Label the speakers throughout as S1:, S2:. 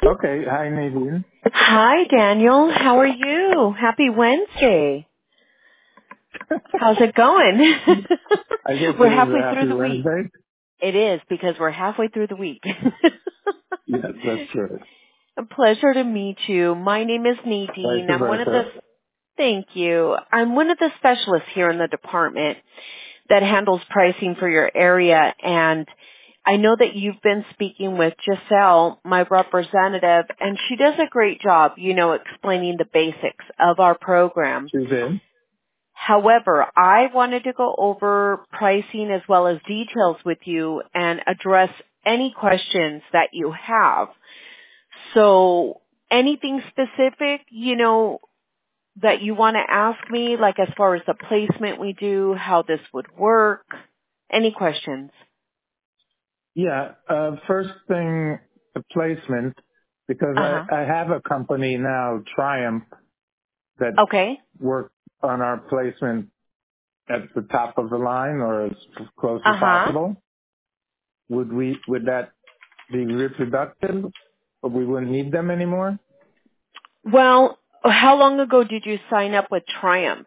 S1: Okay. Hi, Nadine.
S2: Hi, Daniel. How are you? Happy Wednesday. How's it going?
S1: I guess it
S2: We're
S1: is
S2: halfway
S1: a
S2: through
S1: happy
S2: the week.
S1: Wednesday.
S2: It is because we're halfway through the week.
S1: Yes, that's true.
S2: A pleasure to meet you. My name is
S1: Vice
S2: Nadine.
S1: versa.
S2: Thank you. I'm one of the specialists here in the department that handles pricing for your area, and I know that you've been speaking with Giselle, my representative, and she does a great job, explaining the basics of our program.
S1: She's in.
S2: However, I wanted to go over pricing as well as details with you and address any questions that you have. So anything specific, that you want to ask me, like as far as the placement we do, how this would work, any questions?
S1: Yeah. First thing, the placement, because
S2: Uh-huh.
S1: I have a company now, Triumph, that
S2: Okay.
S1: works on our placement at the top of the line or as close as
S2: Uh-huh.
S1: possible. Would that be reproductive, or we wouldn't need them anymore?
S2: Well, how long ago did you sign up with Triumph?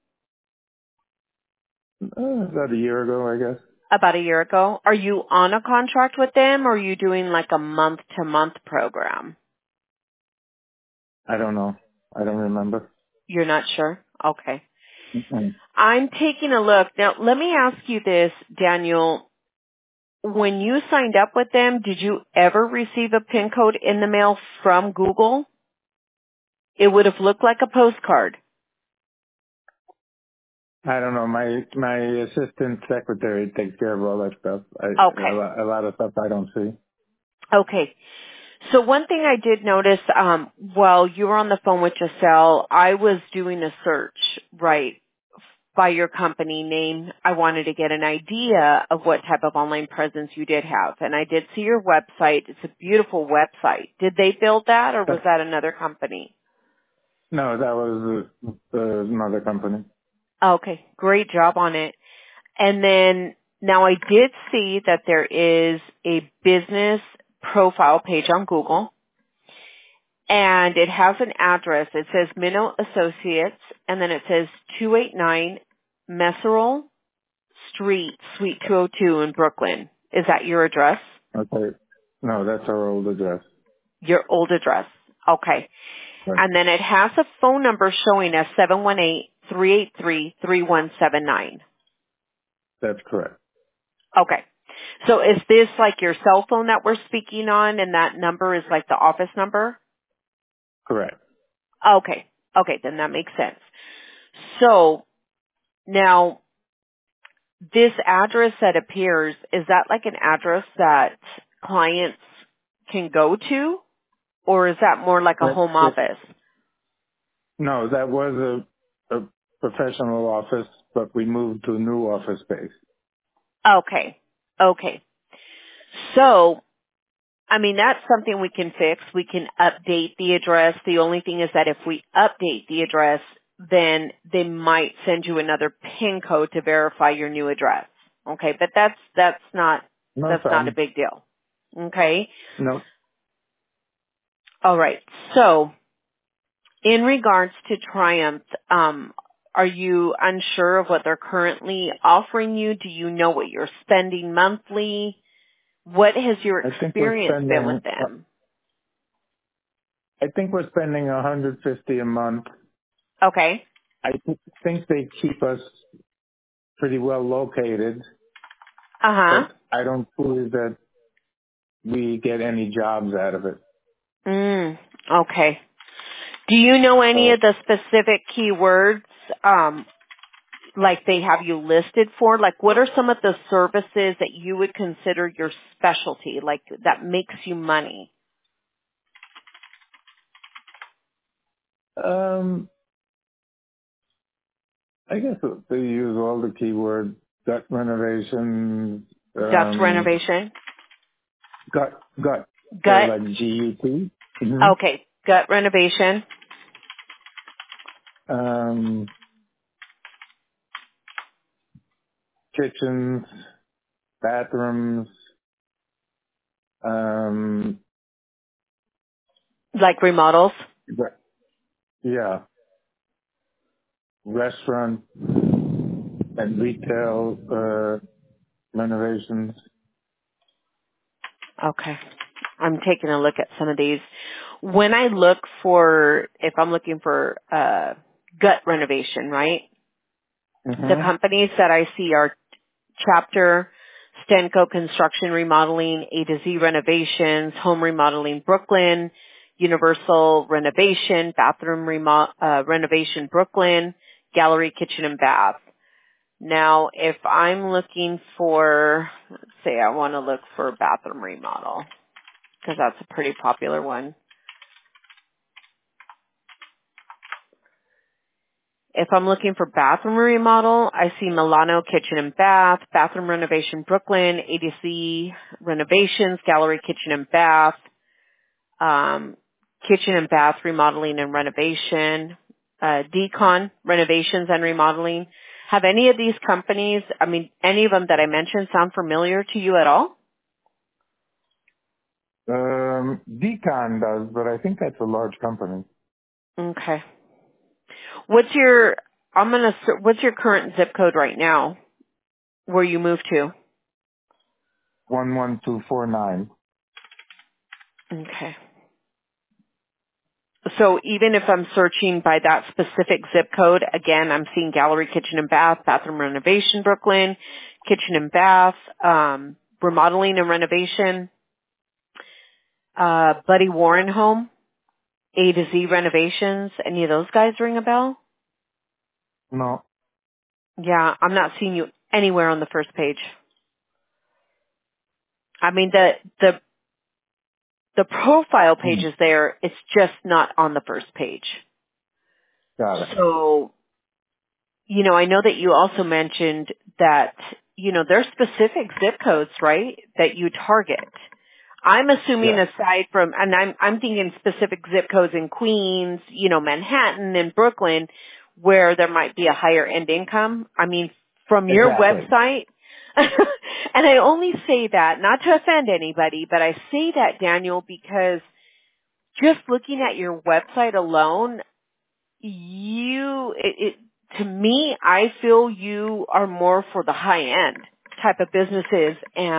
S1: About a year ago, I guess.
S2: About a year ago. Are you on a contract with them or are you doing like a month-to-month program?
S1: I don't know. I don't remember.
S2: You're not sure? Okay.
S1: Mm-mm.
S2: I'm taking a look. Now, let me ask you this, Daniel. When you signed up with them, did you ever receive a PIN code in the mail from Google? It would have looked like a postcard.
S1: I don't know. My assistant secretary takes care of all that stuff.
S2: Okay.
S1: A lot of stuff I don't see.
S2: Okay. So one thing I did notice, while you were on the phone with Giselle, I was doing a search, right, by your company name. I wanted to get an idea of what type of online presence you did have. And I did see your website. It's a beautiful website. Did they build that or was that another company?
S1: No, that was another company.
S2: Okay. Great job on it. And then now I did see that there is a business profile page on Google. And it has an address. It says Minnow Associates, and then it says 289 Messerol Street, Suite 202 in Brooklyn. Is that your address?
S1: Okay. No, that's our old address.
S2: Your old address. Okay.
S1: Right.
S2: And then it has a phone number showing as 718-383-3179.
S1: That's correct.
S2: Okay. So is this like your cell phone that we're speaking on and that number is like the office number?
S1: Correct.
S2: Okay. Okay, then that makes sense. So now this address that appears, is that like an address that clients can go to? Or is that more like a
S1: That,
S2: home
S1: that
S2: office?
S1: no, that was a professional office, but we moved to a new office space.
S2: Okay. Okay. So, I mean, that's something we can fix. We can update the address. The only thing is that if we update the address, then they might send you another PIN code to verify your new address. Okay, but that's not
S1: No
S2: a
S1: problem.
S2: big deal. Okay?
S1: No.
S2: All right. So, in regards to Triumph, are you unsure of what they're currently offering you? Do you know what you're spending monthly? What has your
S1: I think we're
S2: experience been with
S1: spending.
S2: them?
S1: I think we're spending 150 a month.
S2: Okay.
S1: I think they keep us pretty well located,
S2: Uh-huh.
S1: but I don't believe that we get any jobs out of it.
S2: Okay. Do you know any
S1: So
S2: of the specific keywords, like they have you listed for? Like what are some of the services that you would consider your specialty, like that makes you money?
S1: I guess they use all the keywords: gut renovations,
S2: Duct renovation?
S1: gut, so
S2: Gut?
S1: like GUT, hmm
S2: Okay. Gut renovation?
S1: um, kitchens, bathrooms, um,
S2: Like remodels?
S1: But, yeah, restaurant and retail renovations.
S2: Okay. I'm taking a look at some of these. When I look for, if I'm looking for gut renovation, right? The
S1: Hmm.
S2: companies that I see are Chapter, Stenco Construction Remodeling, A to Z Renovations, Home Remodeling Brooklyn, Universal Renovation, Renovation Brooklyn, Gallery Kitchen and Bath. Now, if I'm looking for, let's say I want to look for bathroom remodel, because that's a pretty popular one. If I'm looking for bathroom remodel, I see Milano Kitchen and Bath, Bathroom Renovation Brooklyn, ADC Renovations, Gallery Kitchen and Bath, Kitchen and Bath Remodeling and Renovation, Decon Renovations and Remodeling. Have any of these companies, I mean, any of them that I mentioned sound familiar to you at all?
S1: Decon does, but I think that's a large company.
S2: Okay. What's your current zip code right now where you moved to?
S1: 11249.
S2: Okay. So even if I'm searching by that specific zip code, again, I'm seeing Gallery Kitchen and Bath, Bathroom Renovation Brooklyn, Kitchen and Bath, Remodeling and Renovation, Buddy Warren Home, A to Z Renovations. Any of those guys ring a bell?
S1: No.
S2: Yeah, I'm not seeing you anywhere on the first page. I mean, the profile page
S1: Hmm.
S2: is there. It's just not on the first page.
S1: Got it.
S2: So, I know that you also mentioned that, there's specific zip codes, right, that you target. I'm assuming
S1: Yes,
S2: aside from, and I'm thinking specific zip codes in Queens, Manhattan and Brooklyn, where there might be a higher end income. I mean, from your
S1: exactly.
S2: website, and I only say that, not to offend anybody, but I say that, Daniel, because just looking at your website alone, to me, I feel you are more for the high end type of businesses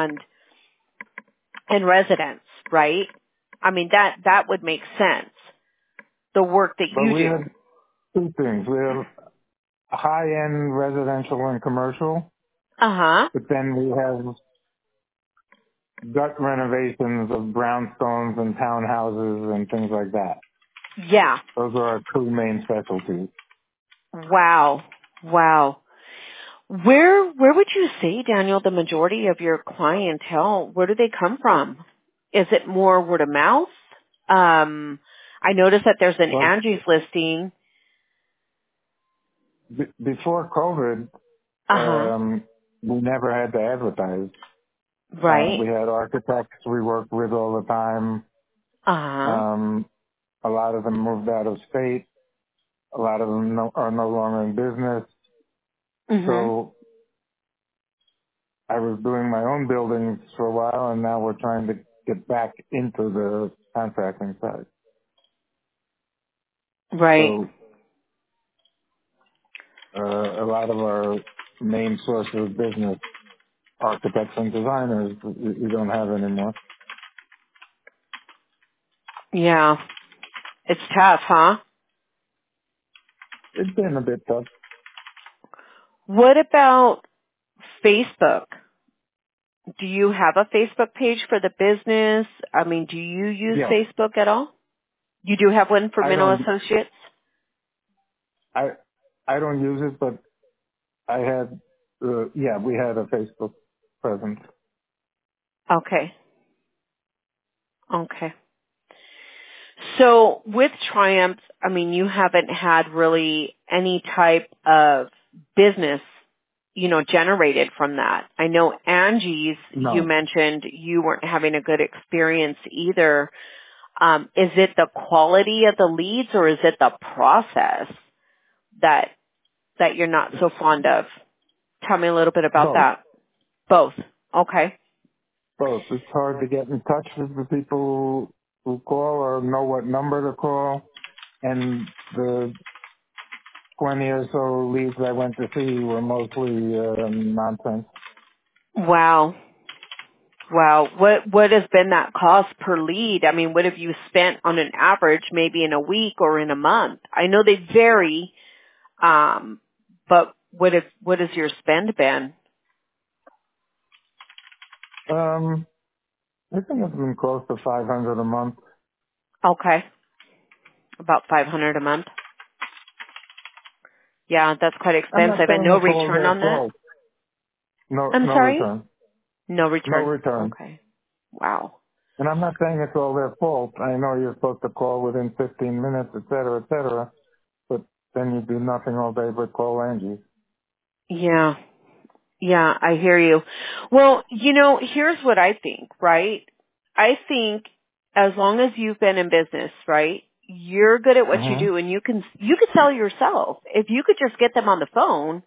S2: and residents, right? I mean, that would make sense. The work that
S1: But
S2: you
S1: we
S2: do.
S1: have two things. We have high-end residential and commercial,
S2: Uh huh.
S1: but then we have gut renovations of brownstones and townhouses and things like that.
S2: Yeah.
S1: Those are our two main specialties.
S2: Wow. Wow. Where would you say, Daniel, the majority of your clientele, where do they come from? Is it more word of mouth? I noticed that there's an
S1: Well,
S2: Angie's listing.
S1: before COVID,
S2: Uh huh.
S1: we never had to advertise.
S2: Right.
S1: We had architects we worked with all the time.
S2: Uh huh.
S1: A lot of them moved out of state. A lot of them are no longer in business.
S2: Mhm.
S1: So I was doing my own buildings for a while, and now we're trying to get back into the contracting side.
S2: Right.
S1: So a lot of our main sources of business, architects and designers, we don't have anymore.
S2: Yeah. It's tough, huh?
S1: It's been a bit tough.
S2: What about Facebook? Do you have a Facebook page for the business? I mean, do you use
S1: Yeah,
S2: Facebook at all? You do have one for
S1: I
S2: Minnow
S1: don't,
S2: Associates?
S1: I, I don't use it, but I had, yeah, we had a Facebook presence.
S2: Okay. Okay. So with Triumph, I mean, you haven't had really any type of business, generated from that. I know Angie's, you
S1: No,
S2: mentioned you weren't having a good experience either. Is it the quality of the leads or is it the process that you're not so fond of? Tell me a little bit about
S1: both.
S2: that. Both. Okay.
S1: Both. It's hard to get in touch with the people who call or know what number to call, and the 20 or so leads I went to see were mostly nonsense.
S2: Wow. Wow. What has been that cost per lead? I mean, what have you spent on an average, maybe in a week or in a month? I know they vary, but what has your spend been?
S1: I think it's been close to 500 a month.
S2: Okay. About 500 a month. Yeah, that's quite
S1: I'm not
S2: expensive and
S1: saying
S2: no
S1: it's all
S2: return
S1: their
S2: on that?
S1: fault. No,
S2: I'm
S1: no
S2: sorry?
S1: return.
S2: No
S1: No
S2: return.
S1: return.
S2: Okay. Wow.
S1: And I'm not saying it's all their fault. I know you're supposed to call within 15 minutes, et cetera, but then you do nothing all day but call Angie.
S2: Yeah. Yeah, I hear you. Well, here's what I think, right? I think as long as you've been in business, right, you're good at what you
S1: Mm-hmm.
S2: do and you could sell yourself. If you could just get them on the phone,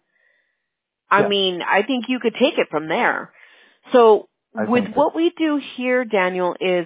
S2: I
S1: Yes,
S2: mean, I think you could take it from there. So
S1: I
S2: with
S1: think so.
S2: what we do here, Daniel, is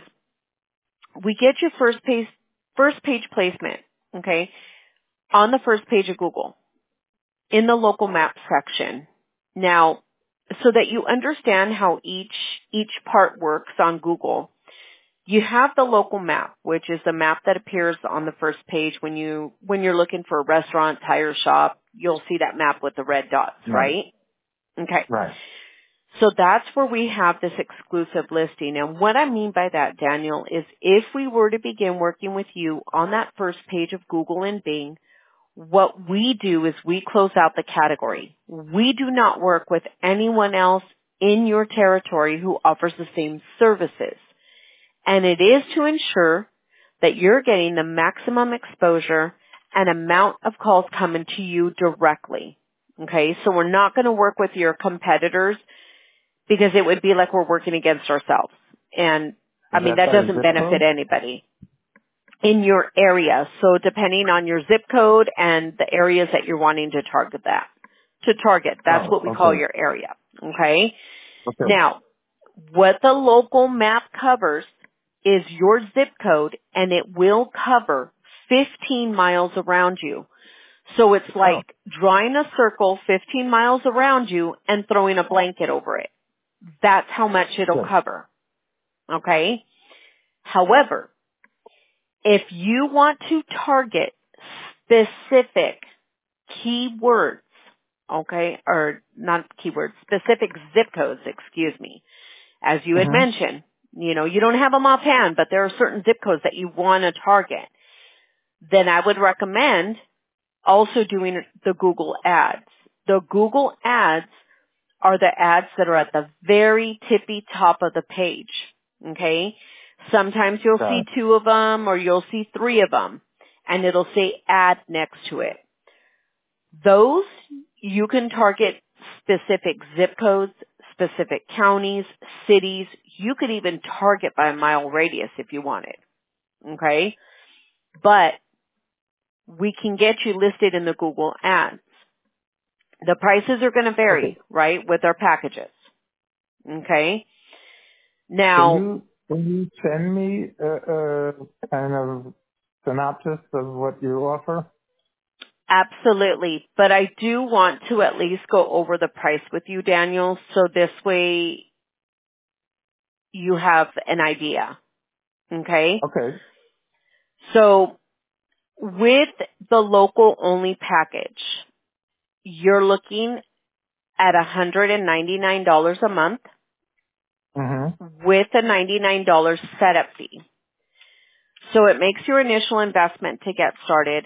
S2: we get your first page placement, okay, on the first page of Google in the local map section. Now, so that you understand how each part works on Google, you have the local map, which is the map that appears on the first page when you're looking for a restaurant, tire shop, you'll see that map with the red dots,
S1: Right,
S2: right? Okay.
S1: right.
S2: So that's where we have this exclusive listing. And what I mean by that, Daniel, is if we were to begin working with you on that first page of Google and Bing, what we do is we close out the category. We do not work with anyone else in your territory who offers the same services. And it is to ensure that you're getting the maximum exposure and amount of calls coming to you directly. Okay, so we're not going to work with your competitors because it would be like we're working against ourselves. And I
S1: Is
S2: mean,
S1: that
S2: that
S1: by
S2: doesn't
S1: zip
S2: benefit
S1: code?
S2: anybody in your area. So depending on your zip code and the areas that you're wanting to target that's
S1: Oh,
S2: what we call
S1: okay.
S2: your area. Okay.
S1: Okay.
S2: Now, what the local map covers is your zip code and it will cover 15 miles around you. So it's
S1: Oh,
S2: like drawing a circle 15 miles around you and throwing a blanket over it. That's how much it'll
S1: good.
S2: cover. Okay. However, if you want to target specific keywords, okay, or not keywords, specific zip codes, excuse me, as you had
S1: Mm-hmm.
S2: mentioned, you don't have them offhand, but there are certain zip codes that you want to target, then I would recommend also doing the Google ads. The Google ads are the ads that are at the very tippy top of the page. Okay? Sometimes you'll
S1: Got
S2: see
S1: it.
S2: 2 of them or you'll see 3 of them and it'll say ad next to it. Those you can target specific zip codes, specific counties, cities. You could even target by a mile radius if you wanted. Okay? But we can get you listed in the Google ads. The prices are going to
S1: Okay.
S2: vary, right, with our packages. Okay?
S1: Can
S2: Now,
S1: you send me a kind of synopsis of what you offer?
S2: absolutely. But I do want to at least go over the price with you, Daniel, so this way you have an idea. Okay?
S1: Okay.
S2: So with the local only package, you're looking at $199 a month
S1: Mm-hmm.
S2: with a $99 setup fee. So it makes your initial investment to get started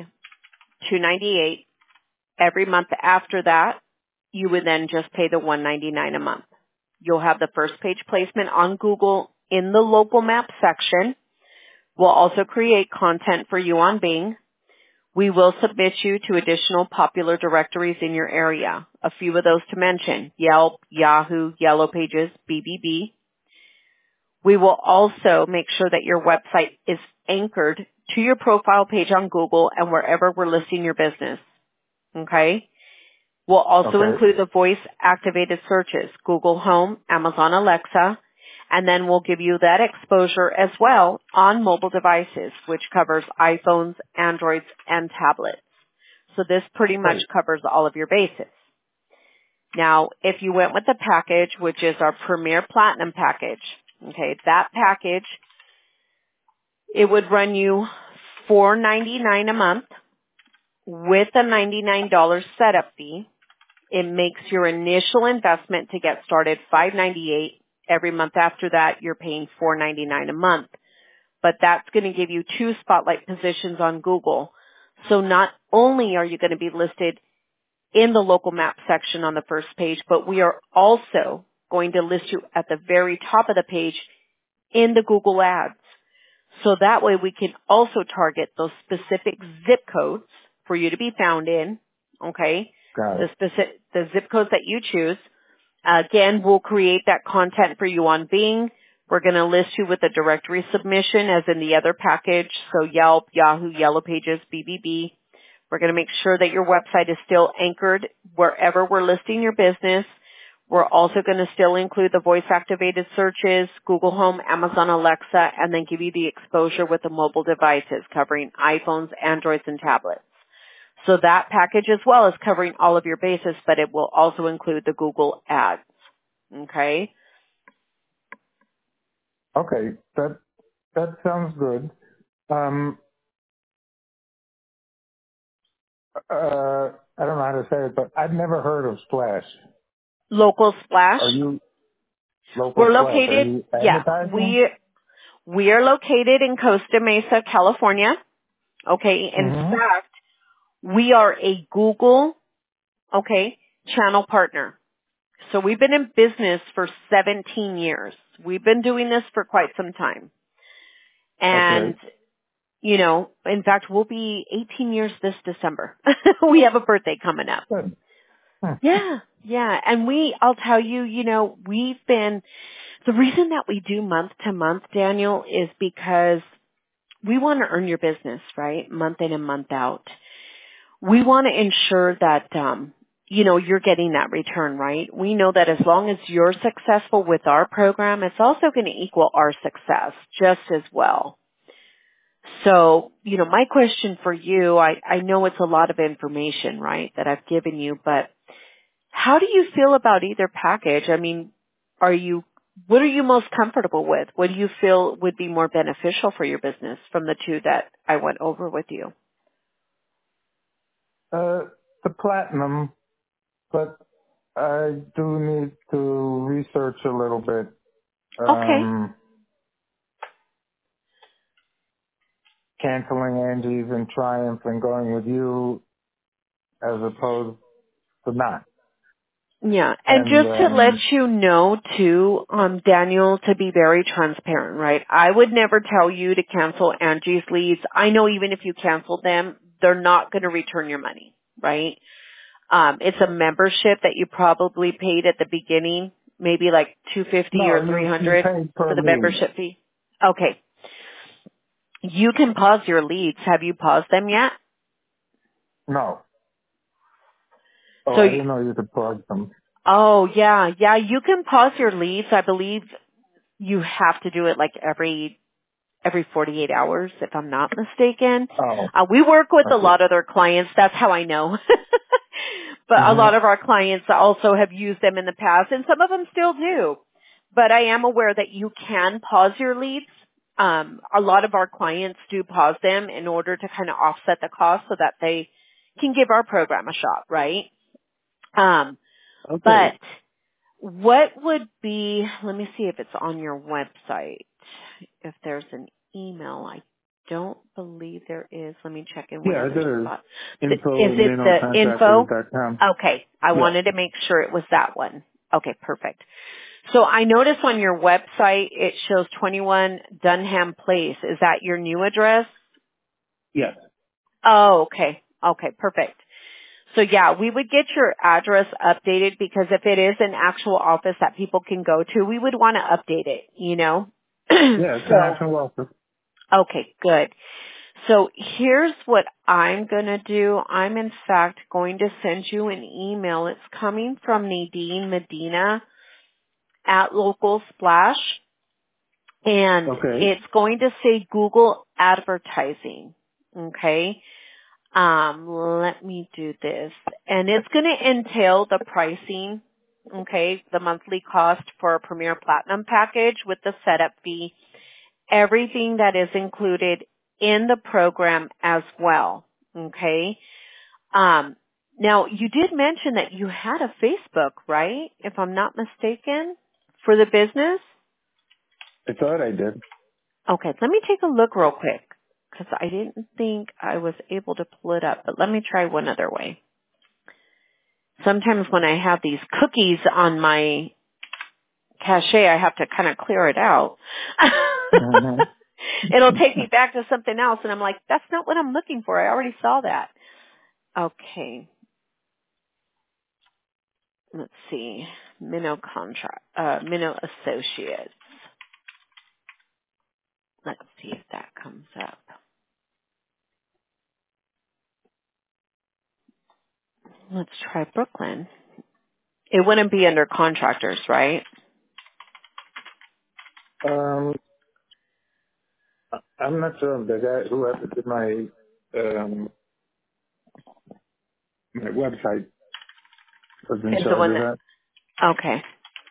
S2: $298. Every month after that, you would then just pay the $199 a month. You'll have the first page placement on Google in the local map section. We'll also create content for you on Bing. We will submit you to additional popular directories in your area. A few of those to mention: Yelp, Yahoo, Yellow Pages, BBB. We will also make sure that your website is anchored to your profile page on Google and wherever we're listing your business. Okay? We'll also
S1: Okay.
S2: include the voice activated searches: Google Home, Amazon Alexa, And then we'll give you that exposure as well on mobile devices, which covers iPhones, Androids, and tablets. So this pretty much
S1: Great.
S2: covers all of your bases. Now, if you went with the package, which is our Premier Platinum package, okay, that package, it would run you $4.99 a month with a $99 setup fee. It makes your initial investment to get started $5.98. Every month after that, you're paying $4.99 a month. But that's going to give you 2 spotlight positions on Google. So not only are you going to be listed in the local map section on the first page, but we are also going to list you at the very top of the page in the Google ads. So that way we can also target those specific zip codes for you to be found in, okay?
S1: Got it.
S2: The zip codes that you choose. Again, we'll create that content for you on Bing. We're going to list you with a directory submission as in the other package, so Yelp, Yahoo, Yellow Pages, BBB. We're going to make sure that your website is still anchored wherever we're listing your business. We're also going to still include the voice-activated searches, Google Home, Amazon Alexa, and then give you the exposure with the mobile devices covering iPhones, Androids, and tablets. So that package as well is covering all of your bases, but it will also include the Google ads. Okay?
S1: Okay, that sounds good. I don't know how to say it, but I've never heard of Splash.
S2: Local Splash.
S1: Are you local
S2: We're
S1: Splash? Are
S2: located,
S1: you
S2: yeah,
S1: advertising?
S2: we are located in Costa Mesa, California. Okay? In
S1: Mm-hmm.
S2: fact, we are a Google, okay, channel partner. So we've been in business for 17 years. We've been doing this for quite some time. And,
S1: Okay.
S2: you know, in fact, we'll be 18 years this December. We have a birthday coming up.
S1: Good. Hmm.
S2: Yeah. And I'll tell you, you know, the reason that we do month to month, Daniel, is because we want to earn your business, right? Month in and month out. We want to ensure that, you know, you're getting that return, right? We know that as long as you're successful with our program, it's also going to equal our success just as well. So, you know, my question for you, I know it's a lot of information, right, that I've given you, but how do you feel about either package? I mean, what are you most comfortable with? What do you feel would be more beneficial for your business from the 2 that I went over with you?
S1: The platinum, but I do need to research a little bit.
S2: Okay.
S1: Canceling Angie's and Triumph and going with you as opposed to not.
S2: Yeah, and
S1: And
S2: just to let you know too, Daniel, to be very transparent, right? I would never tell you to cancel Angie's leads. I know even if you cancel them, they're not going to return your money, right? It's a membership that you probably paid at the beginning, maybe like $250
S1: no,
S2: or
S1: you
S2: $300
S1: pay per
S2: for the
S1: lead.
S2: membership fee. Okay. You can pause your leads. Have you paused them yet?
S1: No. Oh,
S2: So,
S1: I didn't know you could plug them.
S2: yeah, you can pause your leads. I believe you have to do it like every 48 hours, if I'm not mistaken.
S1: Oh,
S2: We work with a
S1: okay.
S2: lot of their clients. That's how I know. But a
S1: Mm-hmm.
S2: lot of our clients also have used them in the past, and some of them still do. But I am aware that you can pause your leads. A lot of our clients do pause them in order to kind of offset the cost so that they can give our program a shot, right? But
S1: Okay.
S2: what would be, let me see if it's on your website, if there's an email. I don't believe there is. Let me check in one
S1: Yeah,
S2: other
S1: there is.
S2: spot. Is it the info?
S1: Info-contractors.com.
S2: Okay. I
S1: Yeah.
S2: wanted to make sure it was that one. Okay, perfect. So I noticed on your website it shows 21 Dunham Place. Is that your new address?
S1: Yes.
S2: Oh, okay. Okay, perfect. So yeah, we would get your address updated because if it is an actual office that people can go to, we would want to update it, you know?
S1: Yeah, it's an
S2: So,
S1: action welcome.
S2: okay, good. So here's what I'm going to do. I'm in fact going to send you an email. It's coming from Nadine Medina at Local Splash. And
S1: Okay.
S2: it's going to say Google advertising. Okay. Let me do this. And it's going to entail the pricing, okay, the monthly cost for a Premier Platinum package with the setup fee, everything that is included in the program as well, okay? Now, you did mention that you had a Facebook, right, if I'm not mistaken, for the business?
S1: I thought I did.
S2: Okay, let me take a look real quick because I didn't think I was able to pull it up, but let me try one other way. Sometimes when I have these cookies on my cache, I have to kind of clear it out.
S1: Mm-hmm.
S2: It'll take me back to something else, and I'm like, that's not what I'm looking for. I already saw that. Okay, let's see. Minnow Associates. Let's see if that comes up. Let's try Brooklyn. It wouldn't be under contractors, right?
S1: I'm not sure if the guy who ever did my website was in
S2: Is the
S1: charge
S2: one
S1: of
S2: that,
S1: that.
S2: okay.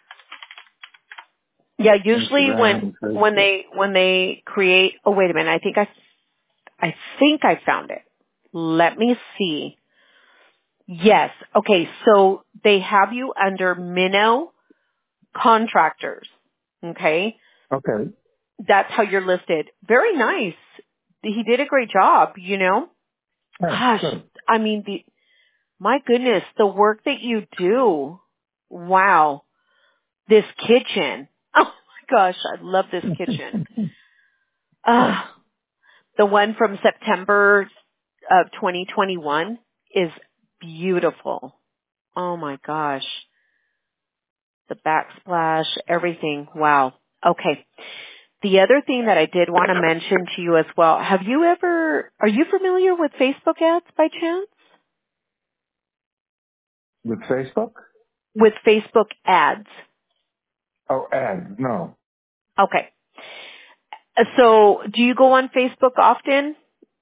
S2: Yeah, usually
S1: Instagram,
S2: when
S1: Facebook.
S2: they create, oh wait a minute, I think I found it. Let me see. Yes. Okay, so they have you under Minnow Contractors. Okay?
S1: Okay.
S2: That's how you're listed. Very nice. He did a great job, you know?
S1: Oh,
S2: Gosh,
S1: good.
S2: I mean, my goodness, the work that you do. Wow. This kitchen. Oh my gosh, I love this kitchen. The one from September of 2021 is beautiful. Oh my gosh. The backsplash, everything. Wow. Okay. The other thing that I did want to mention to you as well, are you familiar with Facebook ads by chance?
S1: With Facebook?
S2: With Facebook ads.
S1: Oh, ads. No,
S2: Okay. So do you go on Facebook often?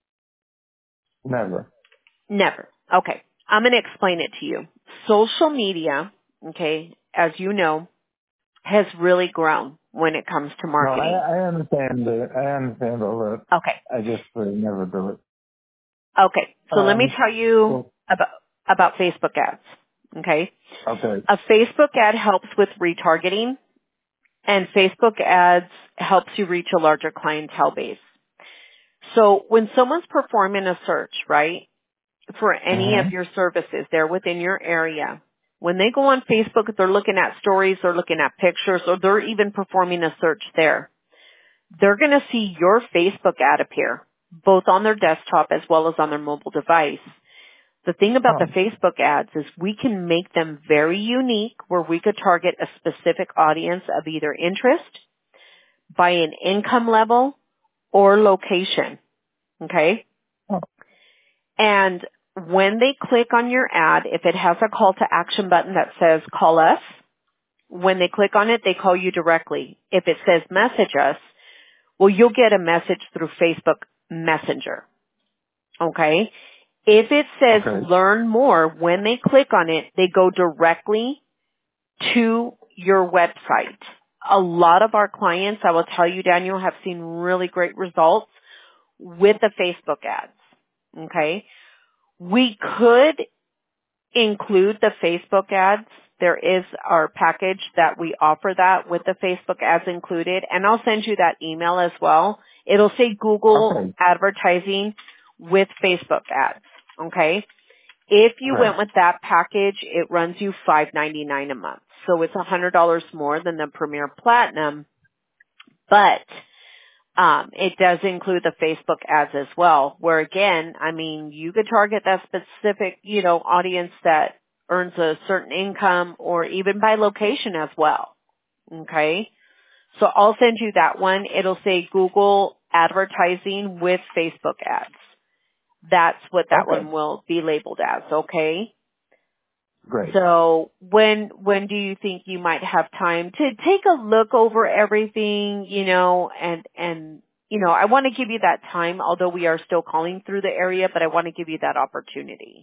S1: never.
S2: Never. Okay. I'm going to explain it to you. Social media, okay, as you know, has really grown when it comes to
S1: No,
S2: marketing.
S1: I understand it. I understand all that.
S2: Okay.
S1: I just never do it.
S2: Okay. So let me tell you
S1: Cool.
S2: about Facebook ads. Okay.
S1: Okay.
S2: A Facebook ad helps with retargeting, and Facebook ads helps you reach a larger clientele base. So when someone's performing a search, right, for any of
S1: Mm-hmm.
S2: your services, they're within your area. When they go on Facebook, they're looking at stories, they're looking at pictures, or they're even performing a search there. They're going to see your Facebook ad appear, both on their desktop as well as on their mobile device. The thing about the
S1: Oh,
S2: Facebook ads is we can make them very unique where we could target a specific audience of either interest, by an income level, or location. Okay?
S1: oh,
S2: And when they click on your ad, if it has a call to action button that says call us, when they click on it, they call you directly. If it says message us, well, you'll get a message through Facebook Messenger. Okay? If it says
S1: okay.
S2: learn more, when they click on it, they go directly to your website. A lot of our clients, I will tell you, Daniel, have seen really great results with the Facebook ads. Okay? We could include the Facebook ads. There is our package that we offer that with the Facebook ads included, and I'll send you that email as well. It'll say Google
S1: Okay.
S2: advertising with Facebook ads. Okay? If you
S1: Right.
S2: went with that package, it runs you $5.99 a month. So it's $100 more than the Premier Platinum, but it does include the Facebook ads as well, where again, I mean, you could target that specific, audience that earns a certain income or even by location as well. Okay? So I'll send you that one. It'll say Google advertising with Facebook ads. That's what that
S1: Okay.
S2: one will be labeled as, okay?
S1: Great.
S2: So when do you think you might have time to take a look over everything, and I want to give you that time, although we are still calling through the area, but I want to give you that opportunity.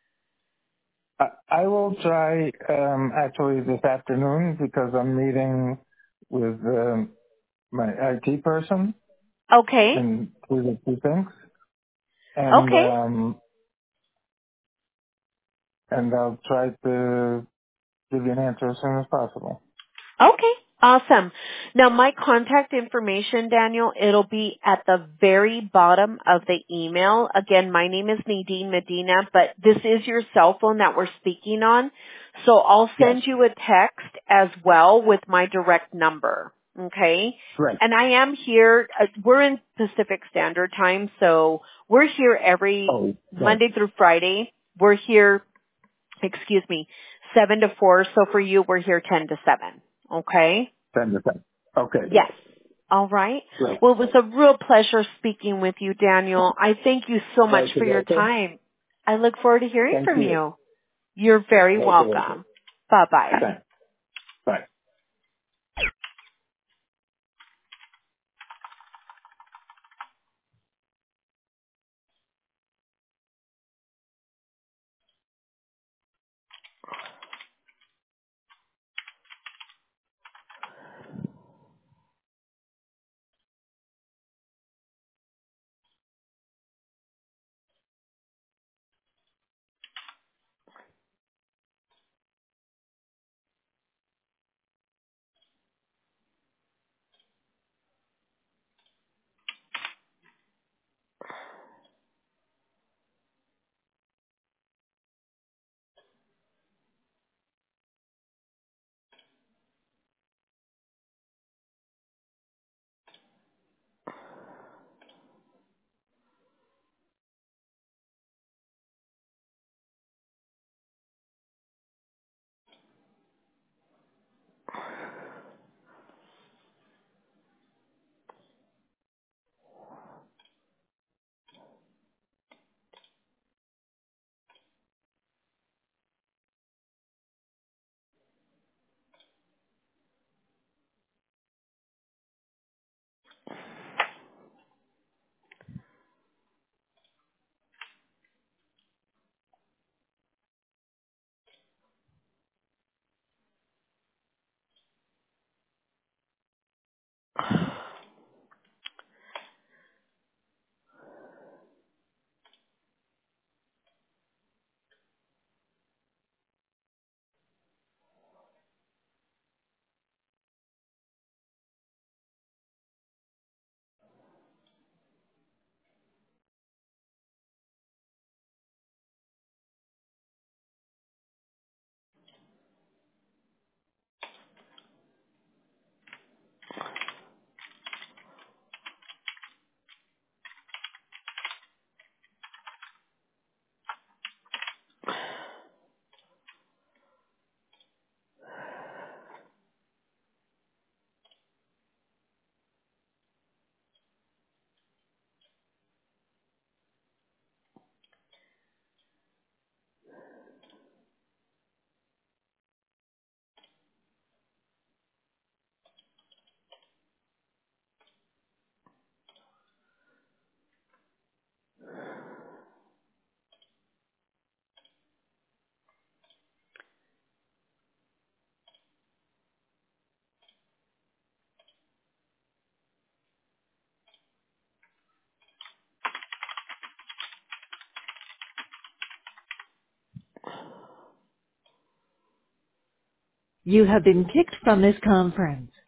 S1: I will try actually this afternoon because I'm meeting with my IT person
S2: Okay.
S1: and through the two things,
S2: Okay.
S1: and I'll try to give you an answer as soon as possible.
S2: Okay, awesome. Now my contact information, Daniel, it'll be at the very bottom of the email. Again, my name is Nadine Medina, but this is your cell phone that we're speaking on. So I'll
S1: Yes.
S2: send you a text as well with my direct number. Okay?
S1: Great.
S2: And I am here, we're in Pacific Standard Time, so we're here every
S1: Oh, right.
S2: Monday through Friday. We're here, 7 to 4. So for you, we're here 10 to 7. Okay?
S1: 10 to 10. Okay.
S2: Yes. All right.
S1: Great.
S2: Well, it was a real pleasure speaking with you, Daniel. I thank you so much
S1: Thank you,
S2: for your
S1: Walter.
S2: time. I look forward to hearing
S1: Thank
S2: from
S1: you.
S2: you. You're very
S1: Thank you, Walter.
S2: welcome. Bye-bye.
S1: Thanks. Bye.
S3: You have been kicked from this conference.